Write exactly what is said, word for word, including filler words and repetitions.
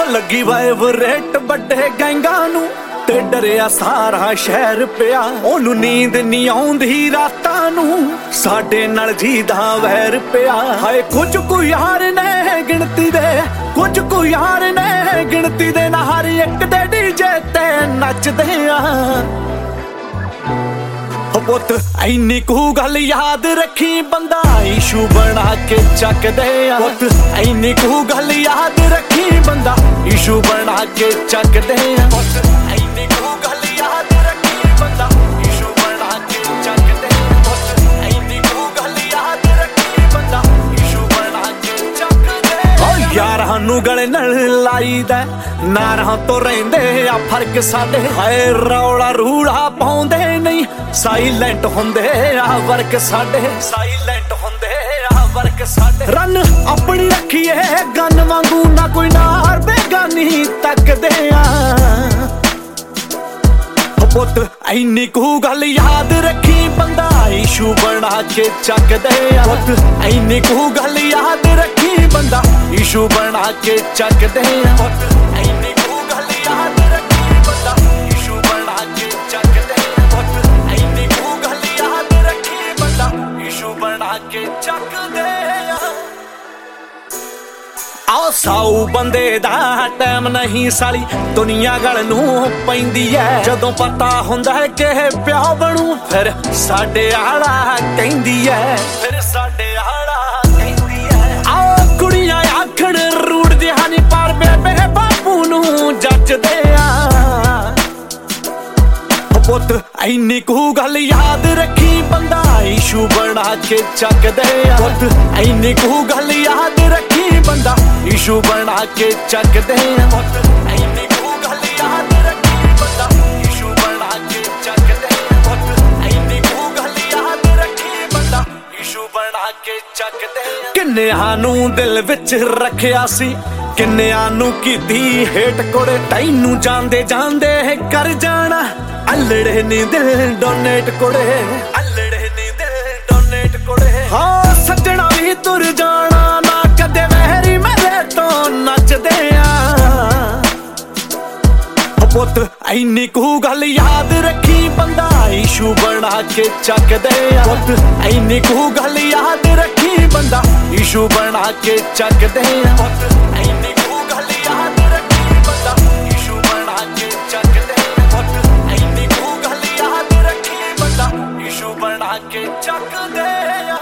ਲੱਗੀ ਵਾਈਬਰੇਟ ਵੱਡੇ ਗੈਂਗਾਂ ਨੂੰ ਤੇ ਡਰਿਆ ਸਾਰਾ ਸ਼ਹਿਰ ਪਿਆ। ਉਹਨੂੰ ਨੀਂਦ ਨਹੀਂ ਆਉਂਦੀ ਰਾਤਾਂ ਨੂੰ, ਸਾਡੇ ਨਾਲ ਜੀਦਾ ਵੈਰ ਪਿਆ। ਹਾਏ ਕੁਝ ਕੁ ਯਾਰ ਨੇ ਗਿਣਤੀ ਦੇ, ਕੁਝ ਕੁ ਯਾਰ ਨੇ ਗਿਣਤੀ ਦੇ ਨਾ ਹਰ ਇੱਕ ਦੇ ਡੀਜੇ ਤੇ ਨੱਚਦੇ ਆ। ਪੁੱਤ ਐਨੀ ਕੁ ਗੱਲ ਯਾਦ ਰੱਖੀ, ਬੰਦਾ ਇਸ਼ੂ ਬਣਾ ਕੇ ਚੱਕਦੇ ਆ। ਪੁੱਤ ਐਨੀ ਕੁ ਗੱਲ ਯਾਦ ਰੱਖੀ, ਬੰਦਾ ਇਸ਼ੂ ਬਣਾ ਕੇ ਚੱਕਦੇ ਆ। ਪੁੱਤ ਐਨੀ ਕੁ ਗੱਲ ਯਾਦ ਰੱਖੀ, ਬੰਦਾ ਇਸ਼ੂ ਬਣਾ ਕੇ ਚੱਕਦੇ ਆ। ਪੁੱਤ ਐਨੀ ਕੁ ਗੱਲ ਯਾਦ ਰੱਖੀ, ਬੰਦਾ ਇਸ਼ੂ ਬਣਾ ਕੇ ਚੱਕਦੇ ਆ। ਓ ਯਾਰਾਂ ਨੂੰ ਗਲੇ ਨਾਲ ਲਾਈਦਾ, ਨਾਰਾਂ ਤੋਂ ਰਹਿੰਦੇ ਆ ਫਰਕ ਸਾਡੇ। ਹਾਏ ਰੌਲਾ ਰੂੜਾ ਪਾਉਂਦੇ ਨਹੀਂ, ਸਾਈਲੈਂਟ ਹੁੰਦੇ ਆ ਵਰਕ ਸਾਡੇ। ਸਾਈਲੈਂਟ ਹੁੰਦੇ ਆ ਵਰਕ ਸਾਡੇ। ਰਨ ਆਪਣੀ ਰੱਖੀਏ ਗਨ ਵਾਂਗੂ, ਨਾ ਕੋਈ ਨਾਰ ਬੇਗਾਨੀ ਤੱਕਦੇ ਆ। ਪੁੱਤ ਐਨੀ ਕੁ ਗੱਲ ਯਾਦ ਰੱਖੀ, ਬੰਦਾ ਇਸ਼ੂ ਬਣਾ ਕੇ ਚੱਕਦੇ ਆ। ਪੁੱਤ ਐਨੀ ਕੁ ਗੱਲ ਯਾਦ ਰੱਖੀ, ਬੰਦਾ ਇਸ਼ੂ ਬਣਾ ਕੇ ਚੱਕਦੇ ਆ। ਪੁੱਤ ਐਨੀ ਕੁ ਗੱਲ ਯਾਦ ਰੱਖੀ, ਬੰਦਾ ਇਸ਼ੂ ਬਣਾ ਕੇ ਚੱਕਦੇ ਆ। ਪੁੱਤ ਐਨੀ ਕੁ ਗੱਲ ਯਾਦ ਰੱਖੀ, ਬੰਦਾ ਇਸ਼ੂ ਬਣਾ ਕੇ ਚੱਕਦੇ ਆ। ਆਓ ਸਾਊ ਬੰਦੇ ਦਾ ਟਾਈਮ ਨਹੀਂ ਸਾਲੀ, ਦੁਨੀਆ ਗਲ ਨੂੰ ਪੈਂਦੀ ਐ। ਜਦੋਂ ਪਤਾ ਹੁੰਦਾ ਹੈ ਕਿ ਪਿਓ ਬਣੂ, ਫਿਰ ਸਾਡੇ ਆਲਾ ਕਹਿੰਦੀ ਐ। ਫਿਰ ਸਾਡੇ ਆਲਾ ਕਹਿੰਦੀ ਐ। ਆਓ ਕੁੜੀਆਂ ਆਖਣ ਰੂੜ ਜਿਹਾ ਨੀ, ਪਰ ਬੇਬੇ ਬਾਪੂ ਨੂੰ ਜੱਜਦੇ ਆ। ਪੁੱਤ ਐਨੀ ਕੁ ਗੱਲ ਯਾਦ ਰੱਖੀ, ਬੰਦਾ ਇਸ਼ੂ ਬਣਾ ਕੇ ਚੱਕਦੇ ਆ। ਪੁੱਤ ਐਨੀ ਕੁ ਗੱਲ ਯਾਦ ਰੱਖੀ, ਬੰਦਾ ਇਸ਼ੂ ਬਣਾ ਕੇ ਚੱਕਦੇ ਆ। ਪੁੱਤ ਐਨੀ ਕੁ ਗੱਲ ਯਾਦ ਰੱਖੀ, ਬੰਦਾ ਇਸ਼ੂ ਬਣਾ ਕੇ ਚੱਕਦੇ ਆ। ਪੁੱਤ ਐਨੀ ਕੁ ਗੱਲ ਯਾਦ ਰੱਖੀ, ਬੰਦਾ ਇਸ਼ੂ ਬਣਾ ਕੇ ਚੱਕਦੇ ਆ। ਕਿੰਨਿਆਂ ਨੂੰ ਦਿਲ ਵਿੱਚ ਰੱਖਿਆ ਸੀ, ਕਿੰਨਿਆਂ ਨੂੰ ਕੀਤੀ ਹੇਟ ਕੁੜੇ। ਤੈਨੂੰ ਜਾਂਦੇ ਜਾਂਦੇ ਕਰ ਜਾਣਾ, ਅਲੜੇ ਨੀ ਦਿਲ ਡੋਨੇਟ ਕੁੜੇ। ਅਲੜੇ ਨੀ ਦਿਲ ਡੋਨੇਟ ਕੁੜੇ। ਹਾਂ ਸੱਜਣਾ ਵੀ ਤੁਰ ਜਾਣਾ, ਨਾ ਕਦੇ ਵਹਿਰੀ ਮੇਰੇ ਤੋਂ ਨੱਚਦੇ ਆ। ਪੁੱਤ ਐਨੀ ਕੁ ਗੱਲ ਯਾਦ ਰੱਖੀ, ਬੰਦਾ ਇਸ਼ੂ ਬਣਾ ਕੇ ਚੱਕਦੇ ਆ। ਪੁੱਤ ਐਨੀ ਕੁ ਗੱਲ ਯਾਦ ਰੱਖੀ, ਬੰਦਾ ਇਸ਼ੂ ਬਣਾ ਕੇ ਚੱਕਦੇ ਆ। ਪੁੱਤ ਐਨੀ ਕੁ ਗੱਲ ਯਾਦ ਰੱਖੀ, ਬੰਦਾ ਇਸ਼ੂ ਬਣਾ ਕੇ ਚੱਕਦੇ ਆ। ਪੁੱਤ ਐਨੀ ਕੁ ਗੱਲ ਯਾਦ ਰੱਖੀ, ਬੰਦਾ ਇਸ਼ੂ ਬਣਾ ਕੇ ਚੱਕਦੇ ਆ।